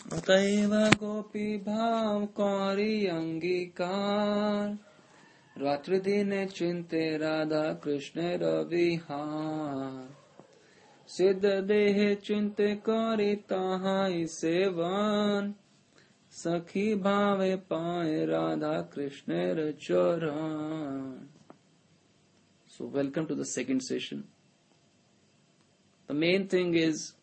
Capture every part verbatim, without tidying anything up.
अतएव गोपी भाव कौरी अंगीकार रात्रि दिन चिंते राधा कृष्ण रविहार सिद्ध देह चिंते कौरी ताहाई सेवन सखी भावे पाए राधा कृष्ण चरण. So welcome to the second session. The main thing is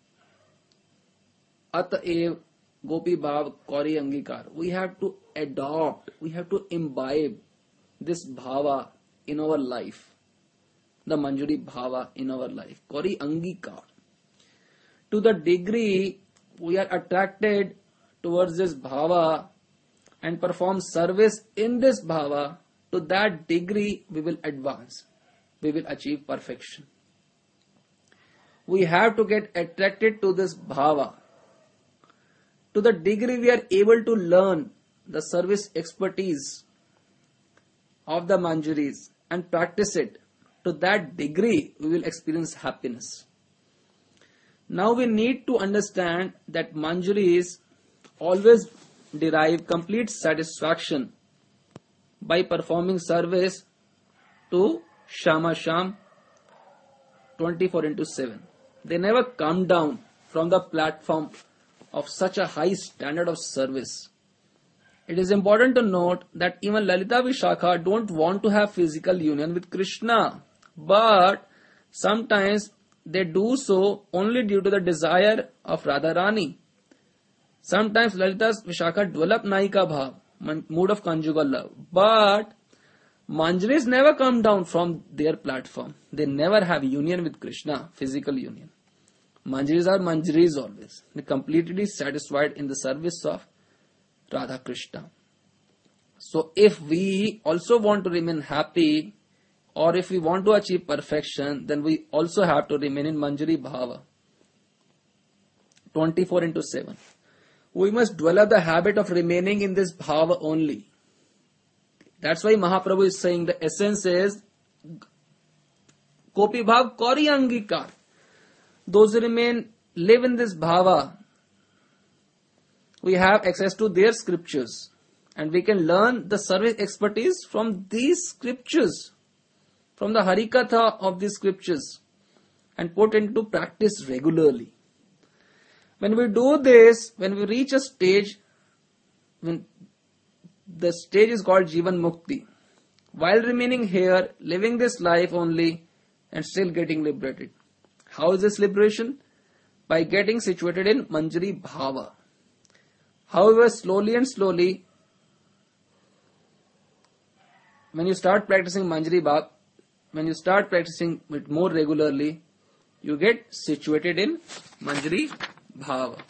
Ataev Gopi Bhav Kauri Angikar. We have to adopt, we have to imbibe this bhava in our life. The Manjari bhava in our life. Kauri Angikar. To the degree we are attracted towards this bhava and perform service in this bhava, to that degree we will advance. We will achieve perfection. We have to get attracted to this bhava. To the degree we are able to learn the service expertise of the Manjaris and practice it, to that degree we will experience happiness. Now we need to understand that Manjaris always derive complete satisfaction by performing service to Shama Sham twenty-four into seven. They never come down from the platform of such a high standard of service. It is important to note that even Lalita Vishakha don't want to have physical union with Krishna, but sometimes they do so only due to the desire of Radharani. Sometimes Lalita Vishakha develop Naika Bhav, mood of conjugal love, but Manjaris never come down from their platform. They never have union with Krishna, physical union. Manjaris are Manjaris always. They completely satisfied in the service of Radha Krishna. So if we also want to remain happy, or if we want to achieve perfection, then we also have to remain in Manjari Bhava twenty-four into seven. We must develop the habit of remaining in this Bhava only. That's why Mahaprabhu is saying the essence is Gopi Bhav Kauri Angikar. Those who remain, live in this bhava, we have access to their scriptures and we can learn the service expertise from these scriptures, from the Harikatha of these scriptures, and put into practice regularly. When we do this, when we reach a stage, when the stage is called Jivan Mukti, while remaining here, living this life only and still getting liberated. How is this liberation? By getting situated in Manjari Bhava. However, slowly and slowly, when you start practicing Manjari Bhava, when you start practicing it more regularly, you get situated in Manjari Bhava.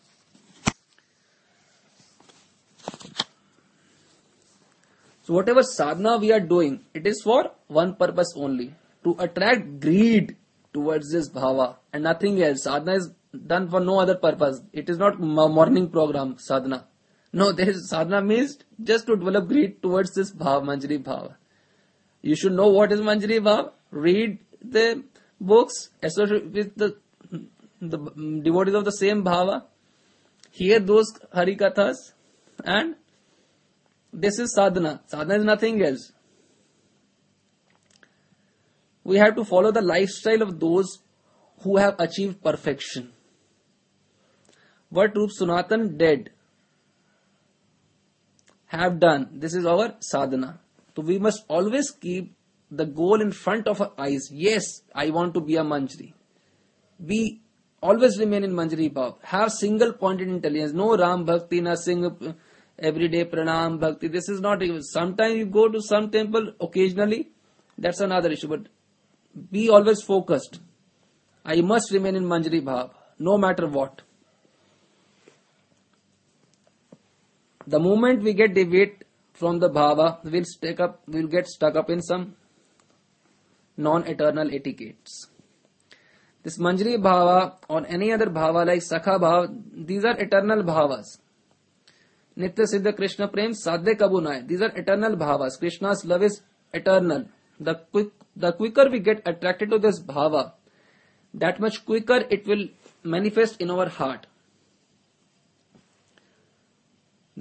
So whatever sadhana we are doing, it is for one purpose only, to attract greed towards this bhava and nothing else. Sadhana is done for no other purpose. It is not morning program sadhana. No, there is sadhana means just to develop greed towards this bhava, Manjari Bhava. You should know what is Manjari Bhava. Read the books associated with the, the devotees of the same bhava. Hear those Harikathas, and this is sadhana. Sadhana is nothing else. We have to follow the lifestyle of those who have achieved perfection. What Rup Sanatan did, have done, this is our sadhana. So we must always keep the goal in front of our eyes. Yes, I want to be a Manjari. We always remain in Manjari Bhav. Have single pointed intelligence. No Ram Bhakti, no sing everyday Pranam Bhakti. This is not, sometimes you go to some temple occasionally, that's another issue, but be always focused. I must remain in Manjari Bhav, no matter what. The moment we get deviate from the Bhava, we'll, stuck up, we'll get stuck up in some non-eternal etiquettes. This Manjari Bhava or any other Bhava like Sakha Bhava, these are eternal Bhavas. Nitya Siddha Krishna Prem Sadhya Kabunai, these are eternal Bhavas. Krishna's love is eternal. The quick, the quicker we get attracted to this Bhava, that much quicker it will manifest in our heart.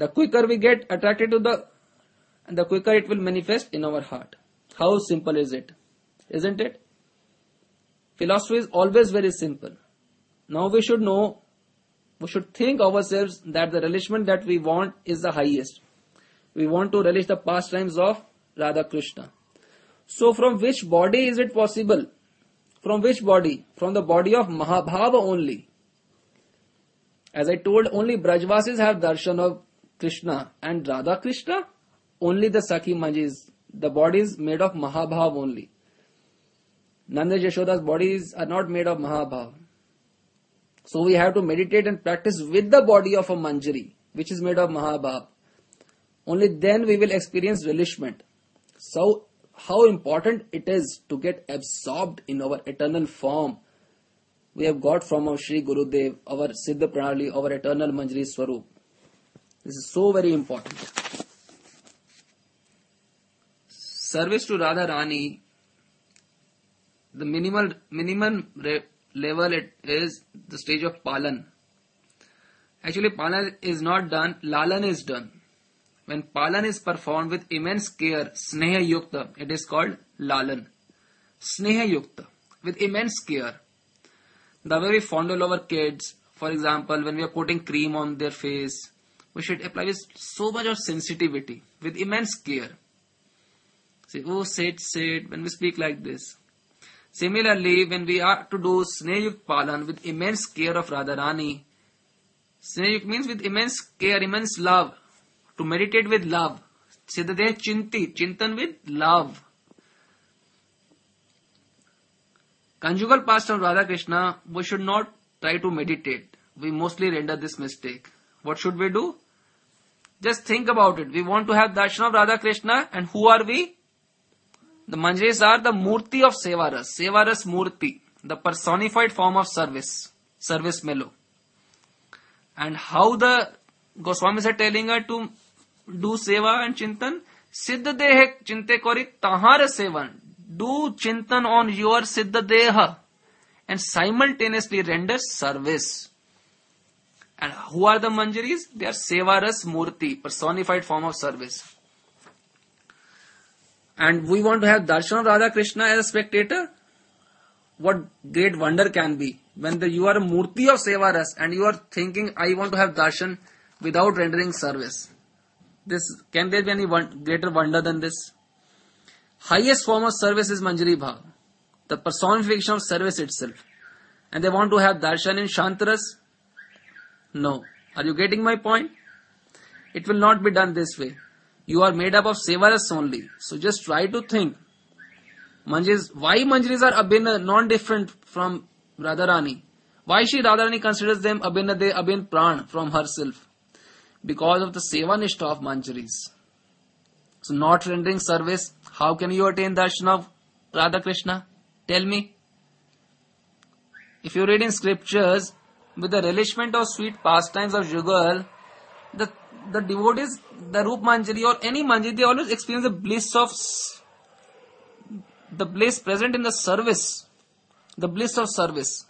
The quicker we get attracted to the, the quicker it will manifest in our heart. How simple is it? Isn't it? Philosophy is always very simple. Now we should know, we should think ourselves that the relishment that we want is the highest. We want to relish the pastimes of Radha Krishna. So from which body is it possible? From which body? From the body of Mahabhava only. As I told, only Brajvasis have darshan of Krishna and Radha Krishna. Only the Sakhi Manjis. The body is made of Mahabhav only. Nanda Yashoda's bodies are not made of Mahabhav. So we have to meditate and practice with the body of a Manjari, which is made of Mahabhav. Only then we will experience relishment. So how important it is to get absorbed in our eternal form we have got from our Sri Gurudev, our Siddha Pranali, our eternal Manjari Swarup. This is so very important. Service to Radha Rani, the minimal minimum re- level it is the stage of Palan. Actually, Palan is not done, Lalan is done. When Palan is performed with immense care, Sneha Yukta, it is called Lalan. Sneha Yukta, with immense care. The way we fondle our kids, for example, when we are putting cream on their face, we should apply with so much of sensitivity, with immense care. Say, oh, sit, sit, when we speak like this. Similarly, when we are to do Snehayuk Palan with immense care of Radharani, Snehayuk means with immense care, immense love, to meditate with love. Siddhate Chinti, Chintan with love. Conjugal pastime of Radha Krishna, we should not try to meditate. We mostly render this mistake. What should we do? Just think about it. We want to have darshan of Radha Krishna, and who are we? The Manjaris are the Murti of Sevaras. Sevaras Murti, the personified form of service. Service melo. And how the Goswamis are telling her to do Seva and Chintan? Siddha Dehe Chinte Kori Tahara Sevan. Do Chintan on your Siddha Deha and simultaneously render service. And who are the Manjaris? They are Sevaras Murti, personified form of service. And we want to have darshan of Radha Krishna as a spectator. What great wonder can be when the, you are a Murti of Sevaras and you are thinking, I want to have darshan without rendering service. This, can there be any one, greater wonder than this? Highest form of service is Manjari Bhav, the personification of service itself. And they want to have darshan in Shantaras? No. Are you getting my point? It will not be done this way. You are made up of Sevaras only. So just try to think. Manjaris, why Manjaris are abhinna, non-different from Radharani? Why she Radharani considers them abhinna, they abhin pran from herself? Because of the Sevanishta of Manjaris. So not rendering service, how can you attain darshan of Radha Krishna? Tell me. If you read in scriptures, with the relishment of sweet pastimes of Jugal, the, the devotees, the Rup Manjari or any Manjari, they always experience the bliss of, the bliss present in the service, the bliss of service.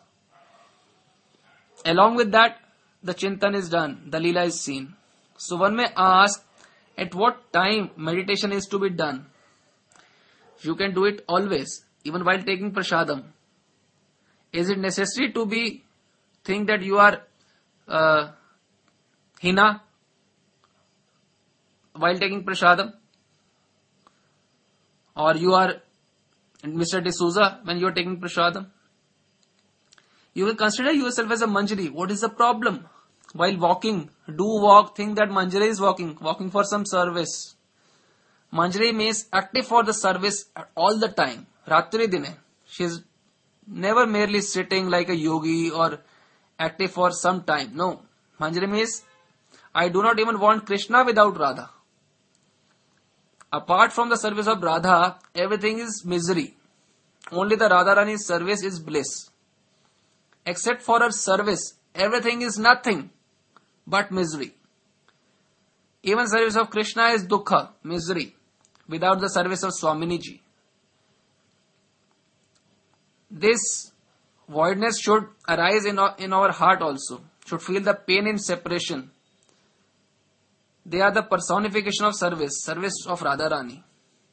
Along with that, the Chintan is done, the Leela is seen. So one may ask, at what time meditation is to be done? You can do it always, even while taking prasadam. Is it necessary to be, think that you are uh, hina while taking prasadam? Or you are Mister D'Souza when you are taking prasadam? You will consider yourself as a Manjari. What is the problem? While walking, do walk, think that Manjari is walking, walking for some service. Manjari means active for the service all the time. Ratri dine. She is never merely sitting like a yogi or active for some time. No. Manjari means, I do not even want Krishna without Radha. Apart from the service of Radha, everything is misery. Only the Radharani's service is bliss. Except for her service, everything is nothing but misery. Even service of Krishna is dukkha, misery, without the service of Swaminiji. This voidness should arise in our, in our heart also, should feel the pain in separation. They are the personification of service, service of Radharani.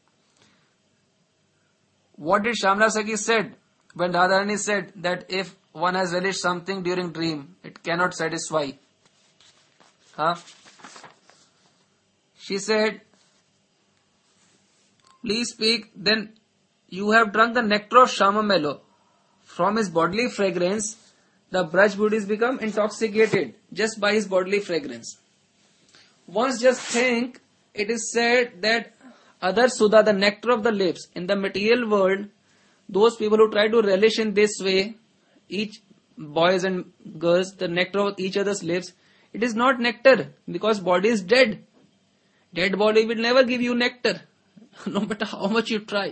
What did Shamla Sakhi said when Radharani said that if one has relished something during dream, it cannot satisfy? Huh? She said, please speak, then you have drunk the nectar of Shamamelo. From his bodily fragrance, the Braj Buddhis become intoxicated just by his bodily fragrance. Once just think, it is said that other Sudha, the nectar of the lips, in the material world, those people who try to relish in this way, each boys and girls, the nectar of each other's lips, it is not nectar because body is dead. Dead body will never give you nectar, no matter how much you try.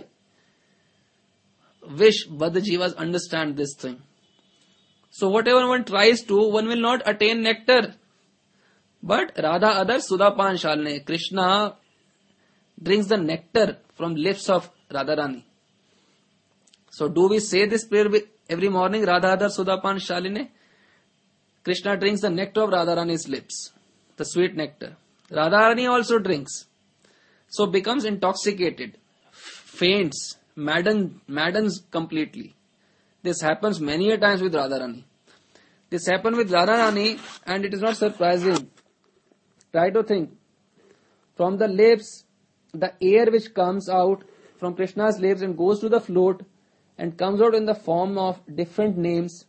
Wish Baddha Jivas understand this thing. So whatever one tries to, one will not attain nectar. But Radha Adar Sudapan Shalne, Krishna drinks the nectar from lips of Radharani. So do we say this prayer every morning, Radha Adar Sudapan Shaline? Krishna drinks the nectar of Radharani's lips, the sweet nectar. Radharani also drinks. So becomes intoxicated, faints, madden, maddens completely. This happens many a times with Radharani. This happened with Radharani and it is not surprising. Try to think. From the lips, the air which comes out from Krishna's lips and goes to the float and comes out in the form of different names.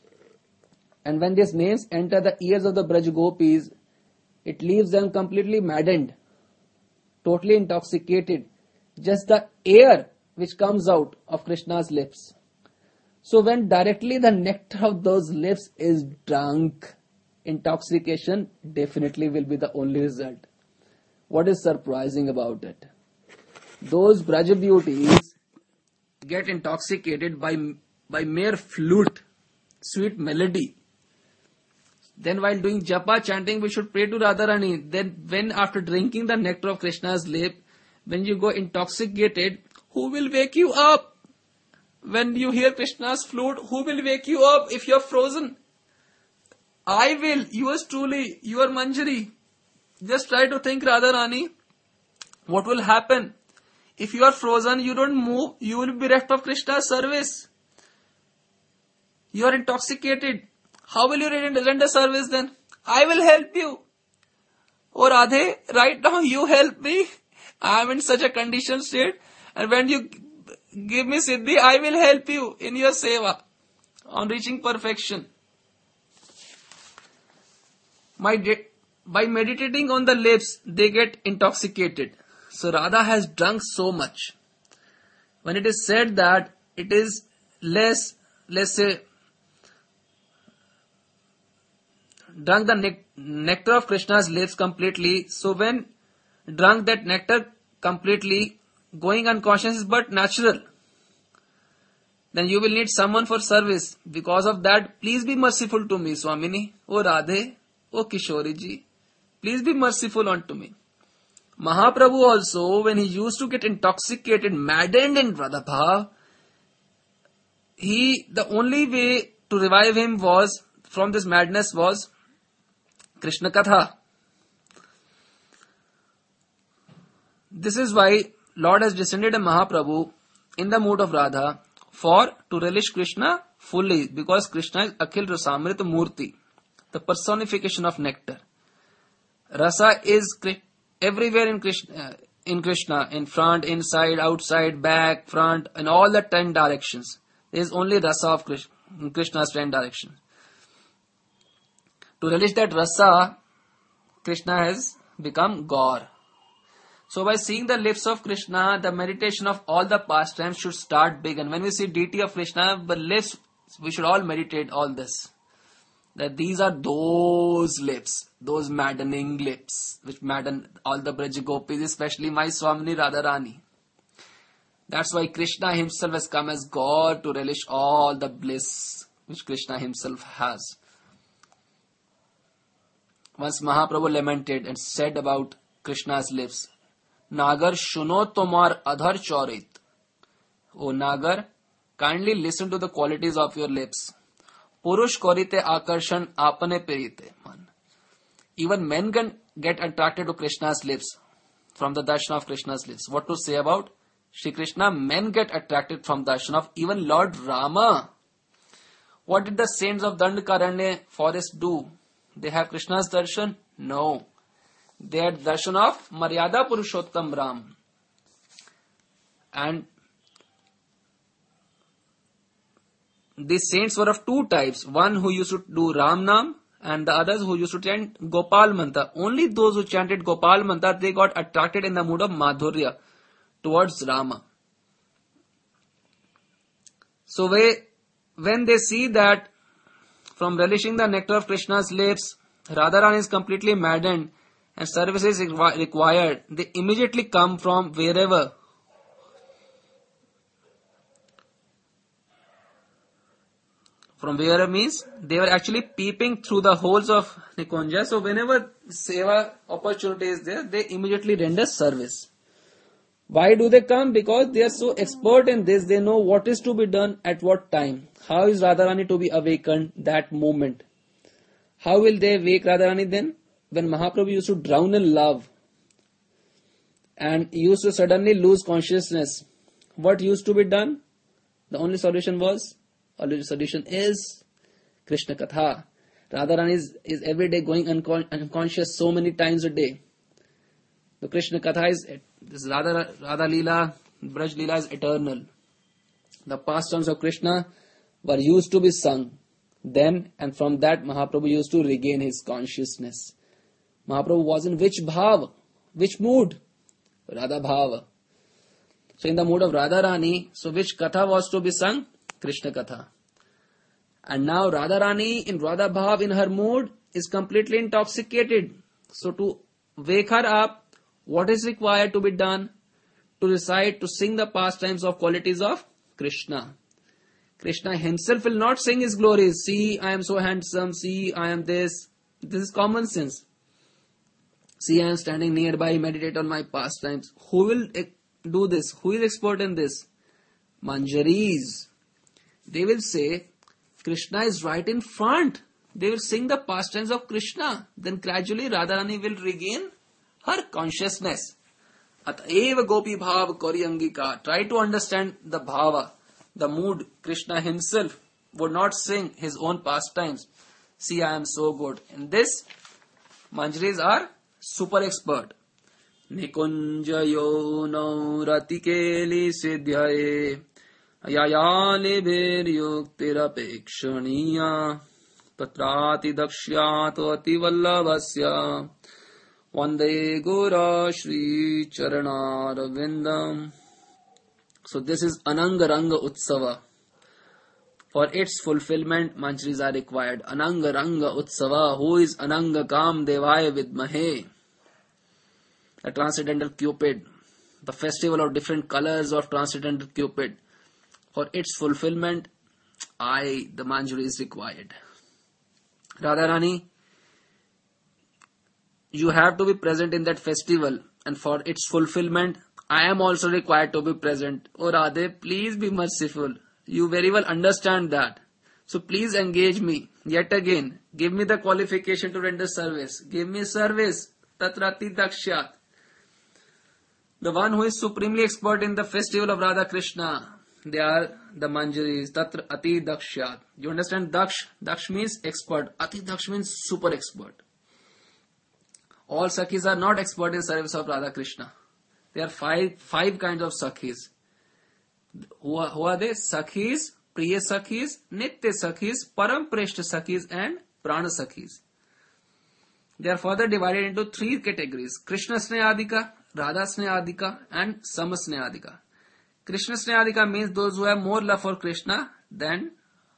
And when these names enter the ears of the Braj Gopis, it leaves them completely maddened, totally intoxicated. Just the air which comes out of Krishna's lips. So when directly the nectar of those lips is drunk, intoxication definitely will be the only result. What is surprising about it? Those Braj beauties get intoxicated by, by mere flute, sweet melody. Then while doing japa chanting, we should pray to Radharani. Then when after drinking the nectar of Krishna's lip, when you go intoxicated, who will wake you up? When you hear Krishna's flute, who will wake you up if you are frozen? I will. Yours truly, your Manjari. Just try to think, Radharani, what will happen? If you are frozen, you don't move, you will be bereft of Krishna's service. You are intoxicated. How will you render service then? I will help you. Oh Radhe, right now you help me. I am in such a conditioned state. And when you give me Siddhi, I will help you in your seva on reaching perfection. My de- by meditating on the lips, they get intoxicated. So Radha has drunk so much. When it is said that it is less, let's say, drunk the ne- nectar of Krishna's lips completely. So when drunk that nectar completely, going unconscious is but natural. Then you will need someone for service. Because of that, please be merciful to me, Swamini. O Radhe, O Kishori ji, please be merciful unto me. Mahaprabhu also, when he used to get intoxicated, maddened in Radha Bhav, he, the only way to revive him was, from this madness was, Krishna Katha. This is why Lord has descended a Mahaprabhu in the mood of Radha for to relish Krishna fully, because Krishna is Akhil Rasamrita Murti, the personification of nectar. Rasa is everywhere in Krishna, in Krishna, in front, inside, outside, back, front, in all the ten directions. There is only rasa of Krishna, in Krishna's ten directions. To relish that rasa, Krishna has become Gaur. So by seeing the lips of Krishna, the meditation of all the pastimes should start big. And when we see deity of Krishna, the lips, we should all meditate all this. That these are those lips, those maddening lips, which madden all the Braj Gopis, especially my Swamini Radharani. That's why Krishna himself has come as God to relish all the bliss which Krishna himself has. Once Mahaprabhu lamented and said about Krishna's lips, Nagar shuno tomar adhar chorit. O Nagar, kindly listen to the qualities of your lips. Purush korite akarshan apane pirite. Even men can get attracted to Krishna's lips, from the darshan of Krishna's lips. What to say about Shri Krishna? Men get attracted from darshan of even Lord Rama. What did the saints of Dandakaranya forest do? They have Krishna's darshan? No. They had darshan of Maryada Purushottam Ram. And these saints were of two types. One who used to do Ram Nam and the others who used to chant Gopal Mantra. Only those who chanted Gopal Mantra, they got attracted in the mood of Madhurya towards Rama. So we, when they see that from relishing the nectar of Krishna's lips, Radharani is completely maddened and service is required, they immediately come from wherever. From where means they were actually peeping through the holes of Nikunja. So whenever seva opportunity is there, they immediately render service. Why do they come? Because they are so expert in this. They know what is to be done at what time. How is Radharani to be awakened that moment? How will they wake Radharani then? When Mahaprabhu used to drown in love and used to suddenly lose consciousness, what used to be done? The only solution was Only solution is Krishna Katha. Radharani is, is every day going uncon- unconscious so many times a day. The Krishna Katha is, this Radha, Radha Leela, Braj Leela is eternal. The pastimes of Krishna were used to be sung. Then and from that Mahaprabhu used to regain his consciousness. Mahaprabhu was in which bhav? Which mood? Radha bhava. So in the mood of Radharani, so which Katha was to be sung? Krishna Katha. And now Radharani in Radha Bhav in her mood is completely intoxicated. So to wake her up, what is required to be done? To recite, to sing the pastimes of qualities of Krishna. Krishna himself will not sing his glories. See, I am so handsome. See, I am this. This is common sense. See, I am standing nearby, meditate on my pastimes. Who will do this? Who is expert in this? Manjaris. They will say, Krishna is right in front. They will sing the pastimes of Krishna. Then gradually Radharani will regain her consciousness. Ateva gopi bhav kori angika. Try to understand the bhava, the mood. Krishna himself would not sing his own pastimes. See, I am so good. In this, Manjaris are super expert. Nikunjayo no ratikeli siddhyaye. Yayale bhiryuktirapekshaniya tatrati dakshyat ati vallabhasya vande gora shri charanaravindam. So this is Anangaranga Utsava. For its fulfillment, Manjaris are required. Anangaranga Utsava. Who is Ananga Kam Devaya Vidmahe? A transcendental Cupid. The festival of different colors of transcendental Cupid. For its fulfillment, I, the Manjari, is required. Radharani, you have to be present in that festival, and for its fulfillment, I am also required to be present. Oh Radhe, please be merciful. You very well understand that. So please engage me. Yet again, give me the qualification to render service. Give me service. Tatrati dakshyat. The one who is supremely expert in the festival of Radha Krishna. They are the Manjaris, Tatra Ati Dakshyat. You understand Daksh? Daksh means expert. Ati Daksh means super expert. All Sakhis are not expert in service of Radha Krishna. There are five, five kinds of Sakhis. Who are, who are they? Sakhis, Priya Sakhis, Nitya Sakhis, Param Preshta Sakhis and Prana Sakhis. They are further divided into three categories. Krishna Snehadika, Radha Snehadika and Sama Snehadika. Krishna Snehadika means those who have more love for Krishna than,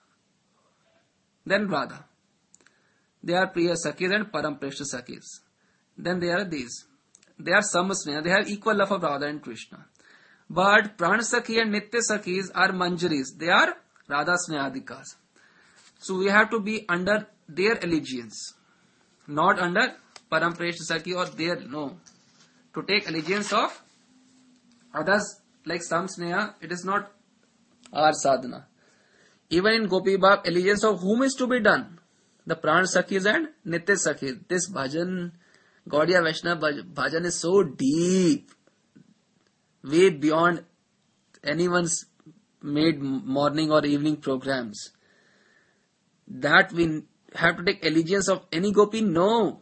than Radha. They are Priya Sakhis and Param Preshta Sakhis. Then there are these. They are Sama Sneha. They have equal love of Radha and Krishna. But Prana Sakhi and Nitya Sakhis are Manjaris. They are Radha Snehadikas. So we have to be under their allegiance. Not under Param Preshta Sakhi or their, no. To take allegiance of others like Sam Sneha, it is not our sadhana. Even in Gopi Bhav, allegiance of whom is to be done? The Pran Sakhis and Nitya Sakhis. This bhajan, Gaudiya Vaishnava bhajan is so deep, way beyond anyone's made morning or evening programs, that we have to take allegiance of any gopi? No.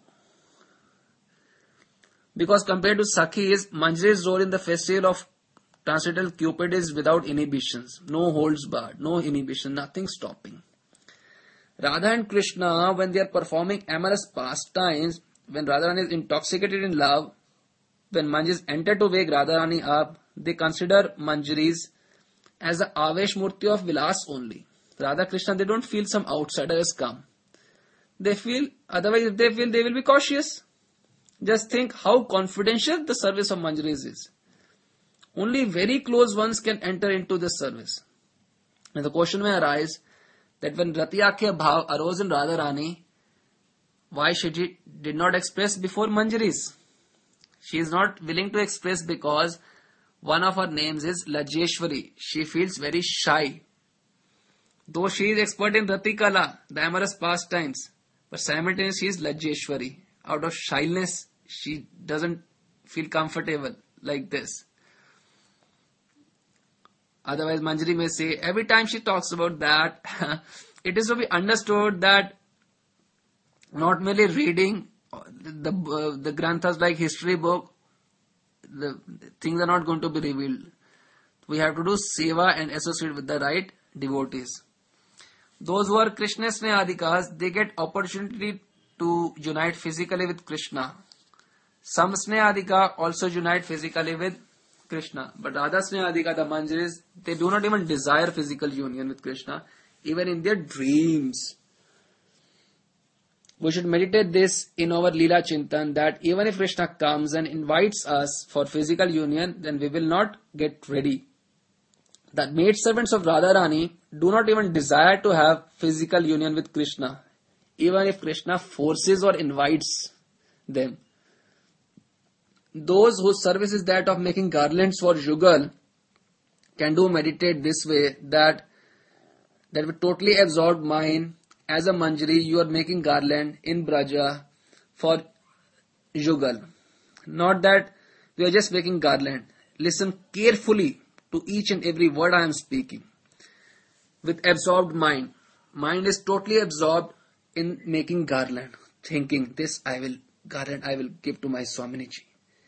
Because compared to Sakhis, Manjari's role in the festival of transcendental Cupid is without inhibitions. No holds barred, no inhibition, nothing stopping. Radha and Krishna, when they are performing amorous pastimes, when Radharani is intoxicated in love, when Manjaris enter to wake Radharani up, they consider Manjaris as the Avesh Murti of Vilas only. Radha Krishna, they don't feel some outsider has come. They feel, otherwise if they feel, they will be cautious. Just think how confidential the service of Manjaris is. Only very close ones can enter into this service. And the question may arise that when Ratiyakya Bhav arose in Radharani, why she did not express before Manjaris? She is not willing to express because one of her names is Lajeshwari. She feels very shy. Though she is expert in Ratikala, the amorous pastimes, but simultaneously she is Lajeshwari. Out of shyness, she doesn't feel comfortable like this. Otherwise, Manjari may say, every time she talks about that, it is to be understood that not merely reading the uh, the granthas like history book, the things are not going to be revealed. We have to do seva and associate with the right devotees. Those who are Krishna Snehadikas, they get opportunity to unite physically with Krishna. Some Snehadika also unite physically with Krishna. But Radha Snehadika, the Manjaris, they do not even desire physical union with Krishna, even in their dreams. We should meditate this in our Leela Chintan, that even if Krishna comes and invites us for physical union, then we will not get ready. The maidservants of Radharani do not even desire to have physical union with Krishna, even if Krishna forces or invites them. Those whose service is that of making garlands for Jugal can do meditate this way, that that with totally absorbed mind, as a Manjari, you are making garland in Braja for Jugal. Not that we are just making garland. Listen carefully to each and every word I am speaking. With absorbed mind. Mind is totally absorbed in making garland. Thinking, this I will, garland I will give to my Swaminiji,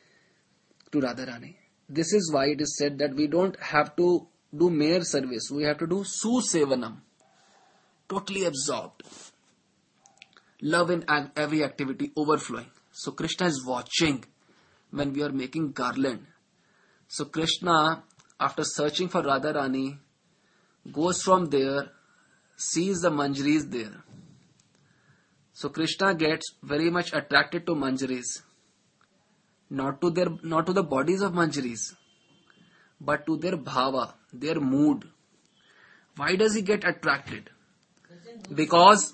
to Radharani. This is why it is said that we don't have to do mere service. We have to do Susevanam. Totally absorbed. Love in every activity overflowing. So Krishna is watching when we are making garland. So Krishna, after searching for Radharani, goes from there, sees the Manjaris there. So Krishna gets very much attracted to Manjaris. Not to their, not to the bodies of Manjaris, but to their bhava, their mood. Why does he get attracted? Because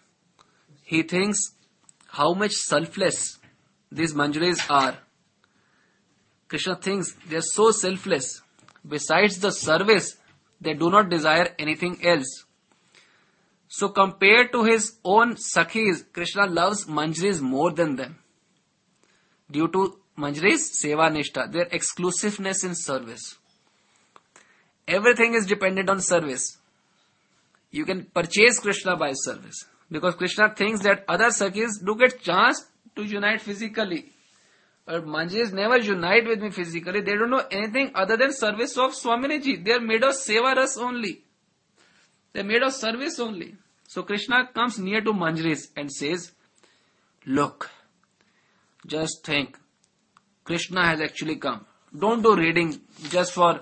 he thinks how much selfless these Manjaris are. Krishna thinks they are so selfless. Besides the service, they do not desire anything else. So compared to his own Sakhis, Krishna loves Manjaris more than them. Due to Manjaris Seva Nishta, their exclusiveness in service. Everything is dependent on service. You can purchase Krishna by service. Because Krishna thinks that other Sakhis do get chance to unite physically. But Manjaris never unite with me physically. They don't know anything other than service of Swaminiji. They are made of Seva Ras only. They are made of service only. So Krishna comes near to Manjaris and says, look, just think, Krishna has actually come. Don't do reading just for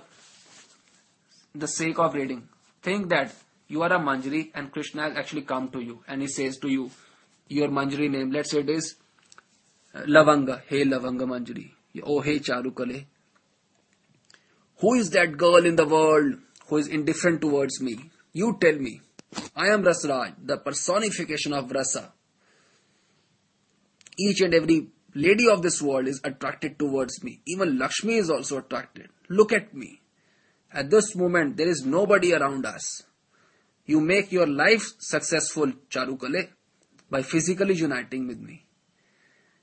the sake of reading. Think that you are a Manjari and Krishna has actually come to you. And he says to you, your Manjari name, let's say it is Lavanga. Hey Lavanga Manjari. Oh hey Charukale. Who is that girl in the world who is indifferent towards me? You tell me. I am Rasraj, the personification of Rasa. Each and every lady of this world is attracted towards me. Even Lakshmi is also attracted. Look at me. At this moment, there is nobody around us. You make your life successful, Charukale, by physically uniting with me.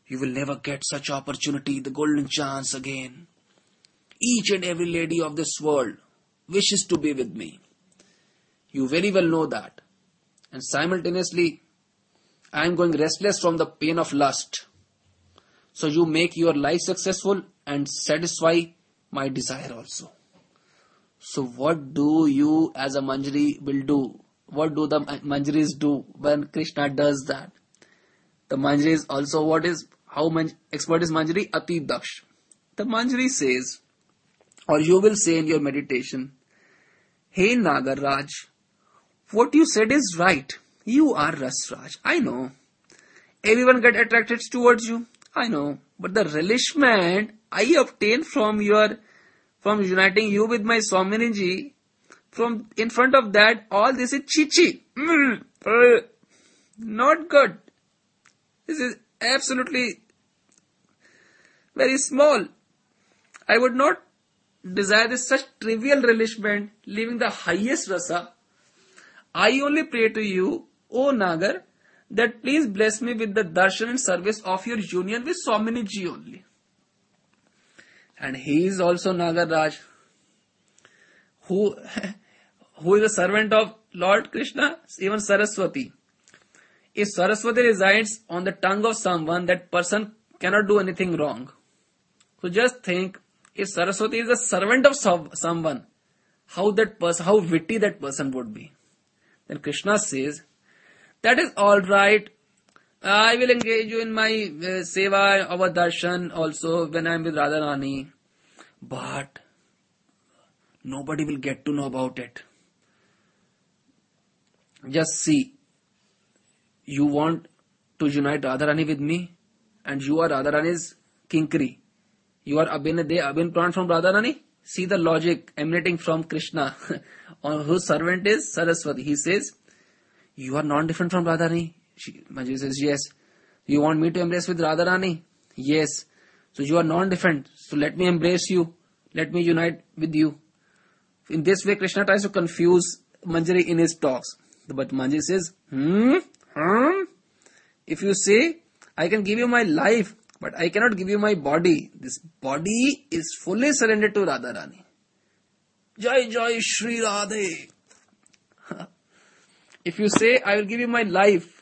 You will never get such opportunity, the golden chance again. Each and every lady of this world wishes to be with me. You very well know that. And simultaneously, I am going restless from the pain of lust. So you make your life successful and satisfy my desire also. So what do you as a Manjari will do? What do the Manjaris do when Krishna does that? The Manjari is also what is, how man, expert is Manjari? Ati Daksh. The Manjari says, or you will say in your meditation, Hey Nagaraj, what you said is right. You are Rasraj. I know. Everyone get attracted towards you. I know. But the relishment I obtain from your, from uniting you with my Swaminiji, from in front of that, all this is chichi. Mm, uh, not good. This is absolutely very small. I would not desire this such trivial relishment, leaving the highest rasa. I only pray to you, O Nagar, that please bless me with the darshan and service of your union with Swaminiji only. And he is also Nagaraj, who, who is a servant of Lord Krishna, even Saraswati. If Saraswati resides on the tongue of someone, that person cannot do anything wrong. So just think, if Saraswati is a servant of someone, how that person, how witty that person would be. Then Krishna says, that is alright. I will engage you in my uh, seva, our darshan also when I am with Radharani. But nobody will get to know about it. Just see. You want to unite Radharani with me, and you are Radharani's kinkari. You are Abhin De, Abhin Pran from Radharani. See the logic emanating from Krishna, on whose servant is Saraswati. He says, you are non-different from Radharani. Manjari says, yes. You want me to embrace with Radharani? Yes. So you are non-different. So let me embrace you. Let me unite with you. In this way, Krishna tries to confuse Manjari in his talks. But Manjari says, hmm, hmm. If you say, I can give you my life, but I cannot give you my body. This body is fully surrendered to Radharani. Jai Jai Shri Radhe. If you say, I will give you my life.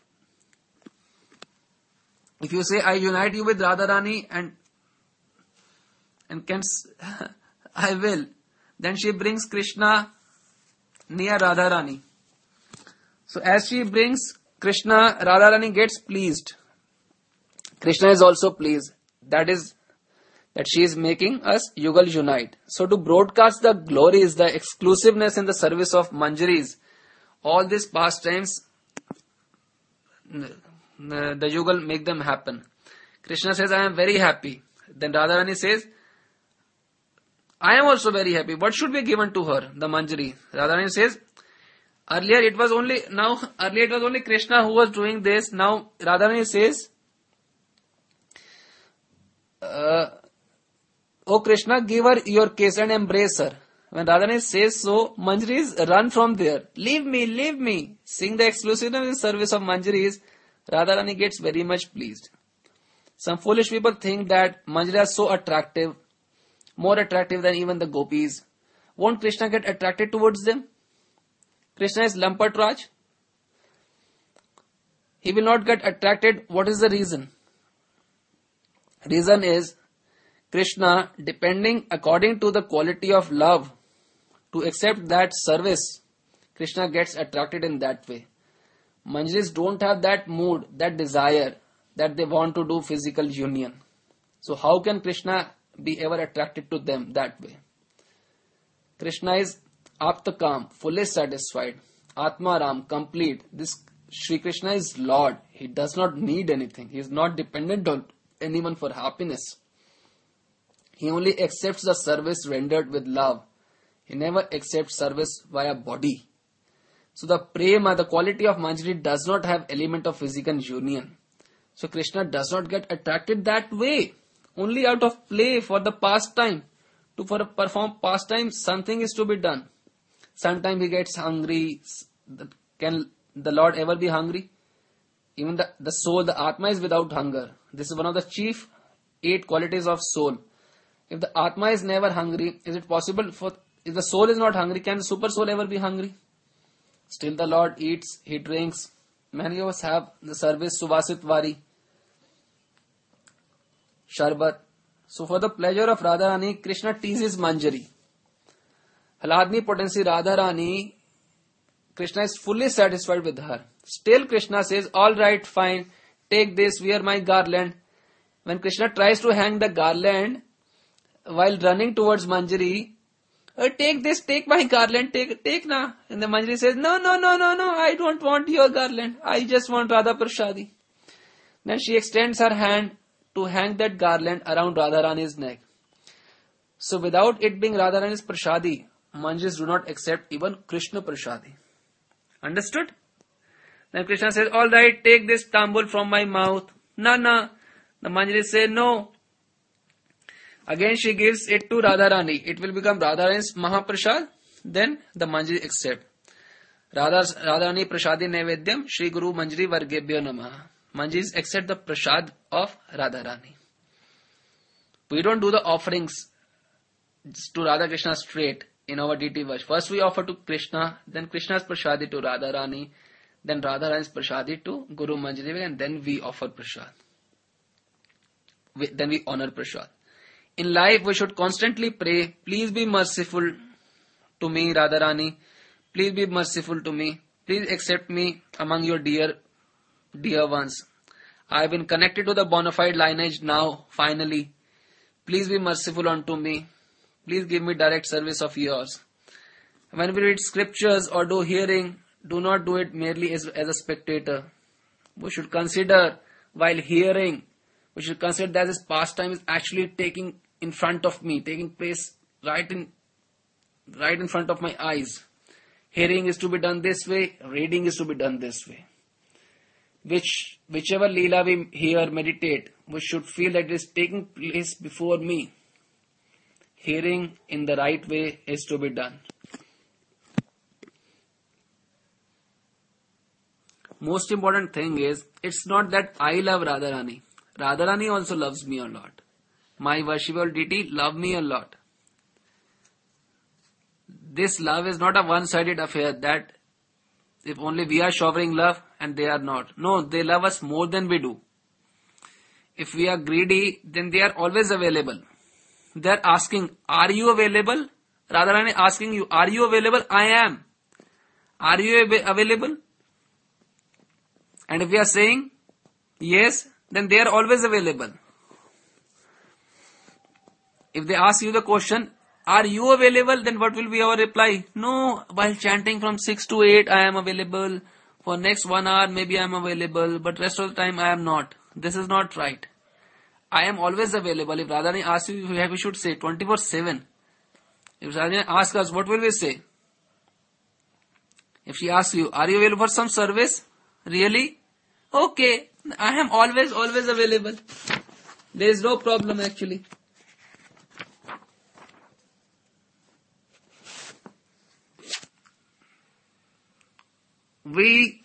If you say, I unite you with Radharani and and can, I will. Then she brings Krishna near Radharani. So as she brings Krishna, Radharani gets pleased. Krishna is also pleased. That is, that she is making us Yugal unite. So to broadcast the glories, the exclusiveness in the service of Manjaris, all these pastimes, the Yugal make them happen. Krishna says, I am very happy. Then Radharani says, I am also very happy. What should be given to her, the Manjari? Radharani says, earlier it was only, now, earlier it was only Krishna who was doing this. Now Radharani says, uh, oh Krishna, give her your kiss and embrace her. When Radharani says so, Manjaris run from there. Leave me, leave me. Seeing the exclusiveness in service of Manjaris, Radharani gets very much pleased. Some foolish people think that Manjaris are so attractive, more attractive than even the gopis. Won't Krishna get attracted towards them? Krishna is Lampat Raj. He will not get attracted. What is the reason? Reason is, Krishna, depending according to the quality of love, to accept that service, Krishna gets attracted in that way. Manjaris don't have that mood, that desire, that they want to do physical union. So how can Krishna be ever attracted to them that way? Krishna is Aptakam, fully satisfied. Atma Ram, complete. This Sri Krishna is Lord. He does not need anything. He is not dependent on anyone for happiness. He only accepts the service rendered with love. He never accepts service via body. So the prema, the quality of Manjari does not have element of physical union. So Krishna does not get attracted that way. Only out of play for the pastime. To for perform pastime, something is to be done. Sometimes he gets hungry. Can the Lord ever be hungry? Even the, the soul, the Atma is without hunger. This is one of the chief eight qualities of soul. If the Atma is never hungry, is it possible for, if the soul is not hungry, can the super soul ever be hungry? Still the Lord eats, He drinks. Many of us have the service Suvasit Vari, Sharbat. So for the pleasure of Radharani, Krishna teases Manjari. Hladni potency Radharani, Krishna is fully satisfied with her. Still Krishna says, alright, fine, take this, wear my garland. When Krishna tries to hang the garland, while running towards Manjari, oh, take this, take my garland, take, take na. And the Manjari says, no, no, no, no, no, I don't want your garland. I just want Radha Prasadi. Then she extends her hand to hang that garland around Radharani's neck. So without it being Radharani's Prasadi, Manjaris do not accept even Krishna Prasadi. Understood? Then Krishna says, alright, take this tambul from my mouth. No, no. The Manjari says, no. Again she gives it to Radharani. It will become Radharani's Mahaprasad. Then the Manjari accept. Radha's, Radharani Prasadi Nevedyam Shri Guru Manjari Vargebhyo Namaha. Manjaris accept the Prasad of Radharani. We don't do the offerings to Radha Krishna straight in our D T verse. First we offer to Krishna, then Krishna's Prasadi to Radharani, then Radharani's Prasadi to Guru Manjari, and then we offer Prasad. We, then we honor Prasad. In life, we should constantly pray, please be merciful to me, Radharani. Please be merciful to me. Please accept me among your dear, dear ones. I have been connected to the bona fide lineage now, finally. Please be merciful unto me. Please give me direct service of yours. When we read scriptures or do hearing, do not do it merely as, as a spectator. We should consider while hearing, we should consider that this pastime is actually taking in front of me, taking place right in right in front of my eyes. Hearing is to be done this way, reading is to be done this way. Which whichever Leela we hear, meditate, we should feel that it is taking place before me. Hearing in the right way is to be done. Most important thing is, it's not that I love Radharani. Radharani also loves me a lot. My worshipable deity love me a lot. This love is not a one-sided affair that if only we are showering love and they are not. No, they love us more than we do. If we are greedy, then they are always available. They are asking, are you available? Radharani asking you, are you available? I am. Are you available? And if we are saying yes, then they are always available. If they ask you the question, are you available? Then what will be our reply? No, while chanting from six to eight, I am available. For next one hour, maybe I am available. But rest of the time, I am not. This is not right. I am always available. If Radharani asks you, we should say twenty-four seven. If Radharani asks us, what will we say? If she asks you, are you available for some service? Really? Okay. I am always, always available. There is no problem actually. We,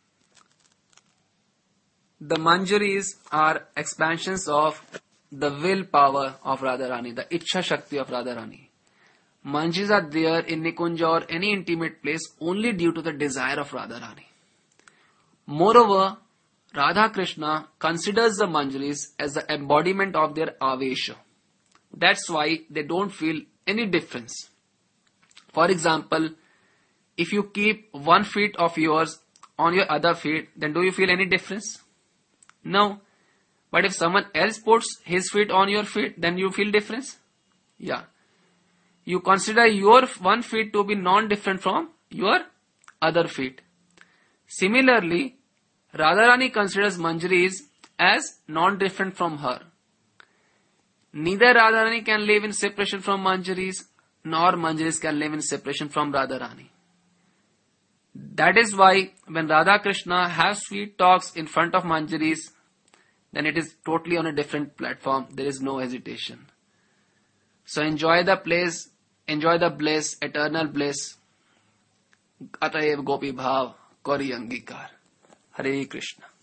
the Manjaris are expansions of the willpower of Radharani, the Ichha Shakti of Radharani. Manjaris are there in Nikunja or any intimate place only due to the desire of Radharani. Moreover, Radha Krishna considers the Manjaris as the embodiment of their Avesha. That's why they don't feel any difference. For example, if you keep one feet of yours on your other feet, then do you feel any difference? No. But if someone else puts his feet on your feet, then you feel difference? Yeah. You consider your one feet to be non-different from your other feet. Similarly, Radharani considers Manjaris as non-different from her. Neither Radharani can live in separation from Manjaris, nor Manjaris can live in separation from Radharani. That is why when Radha Krishna have sweet talks in front of Manjaris, then it is totally on a different platform. There is no hesitation. So enjoy the place, enjoy the bliss, eternal bliss. Atayev Gopi Bhav, Kori Angikar. Hare Krishna.